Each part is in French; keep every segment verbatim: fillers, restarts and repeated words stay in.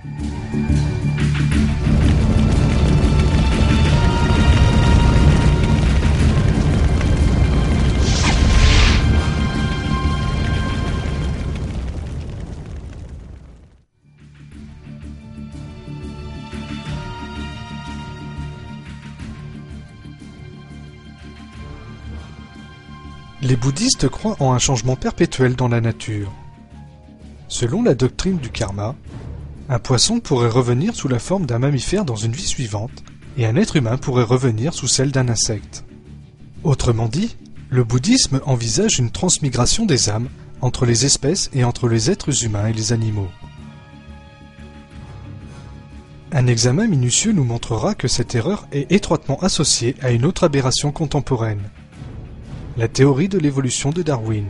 Les bouddhistes croient en un changement perpétuel dans la nature. Selon la doctrine du karma, un poisson pourrait revenir sous la forme d'un mammifère dans une vie suivante, et un être humain pourrait revenir sous celle d'un insecte. Autrement dit, le bouddhisme envisage une transmigration des âmes entre les espèces et entre les êtres humains et les animaux. Un examen minutieux nous montrera que cette erreur est étroitement associée à une autre aberration contemporaine, la théorie de l'évolution de Darwin.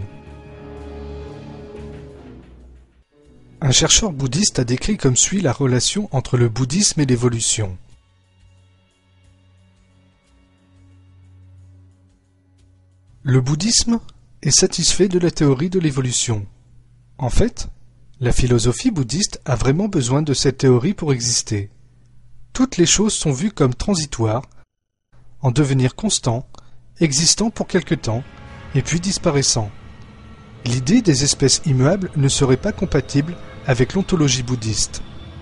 Un chercheur bouddhiste a décrit comme suit la relation entre le bouddhisme et l'évolution. Le bouddhisme est satisfait de la théorie de l'évolution. En fait, la philosophie bouddhiste a vraiment besoin de cette théorie pour exister. Toutes les choses sont vues comme transitoires, en devenir constant, existant pour quelque temps, et puis disparaissant. L'idée des espèces immuables ne serait pas compatible avec l'ontologie bouddhiste.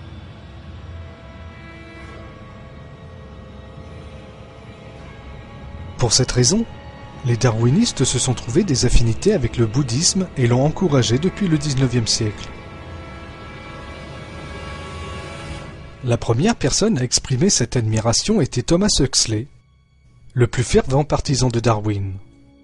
Pour cette raison, les darwinistes se sont trouvés des affinités avec le bouddhisme et l'ont encouragé depuis le dix-neuvième siècle. La première personne à exprimer cette admiration était Thomas Huxley, le plus fervent partisan de Darwin.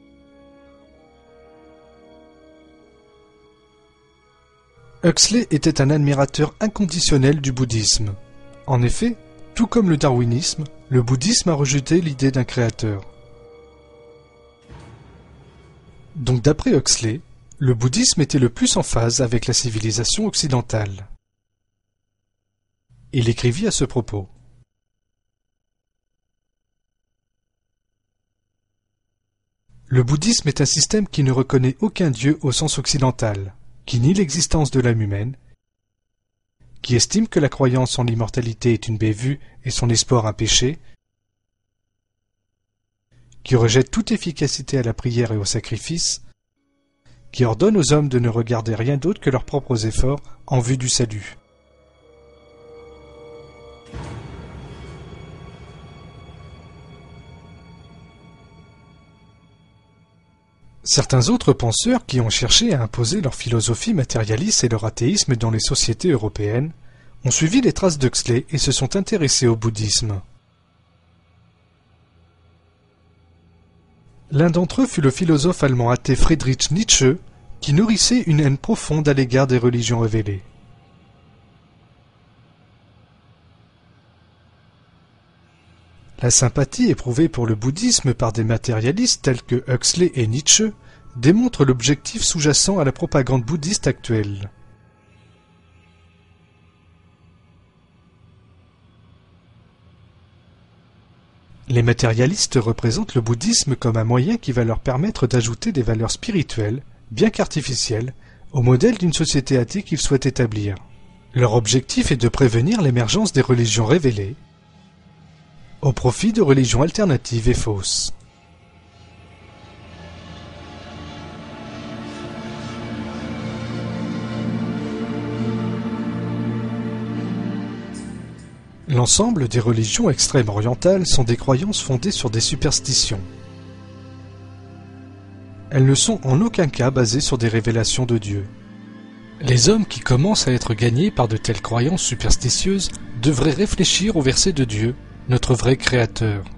Huxley était un admirateur inconditionnel du bouddhisme. En effet, tout comme le darwinisme, le bouddhisme a rejeté l'idée d'un créateur. Donc d'après Huxley, le bouddhisme était le plus en phase avec la civilisation occidentale. Il écrivit à ce propos. Le bouddhisme est un système qui ne reconnaît aucun dieu au sens occidental, qui nie l'existence de l'âme humaine, qui estime que la croyance en l'immortalité est une bévue et son espoir un péché, qui rejette toute efficacité à la prière et au sacrifice, qui ordonne aux hommes de ne regarder rien d'autre que leurs propres efforts en vue du salut. Certains autres penseurs qui ont cherché à imposer leur philosophie matérialiste et leur athéisme dans les sociétés européennes ont suivi les traces d'Huxley et se sont intéressés au bouddhisme. L'un d'entre eux fut le philosophe allemand athée Friedrich Nietzsche, qui nourrissait une haine profonde à l'égard des religions révélées. La sympathie éprouvée pour le bouddhisme par des matérialistes tels que Huxley et Nietzsche démontre l'objectif sous-jacent à la propagande bouddhiste actuelle. Les matérialistes représentent le bouddhisme comme un moyen qui va leur permettre d'ajouter des valeurs spirituelles, bien qu'artificielles, au modèle d'une société athée qu'ils souhaitent établir. Leur objectif est de prévenir l'émergence des religions révélées, au profit de religions alternatives et fausses. L'ensemble des religions extrêmes orientales sont des croyances fondées sur des superstitions. Elles ne sont en aucun cas basées sur des révélations de Dieu. Les hommes qui commencent à être gagnés par de telles croyances superstitieuses devraient réfléchir au verset de Dieu, notre vrai Créateur.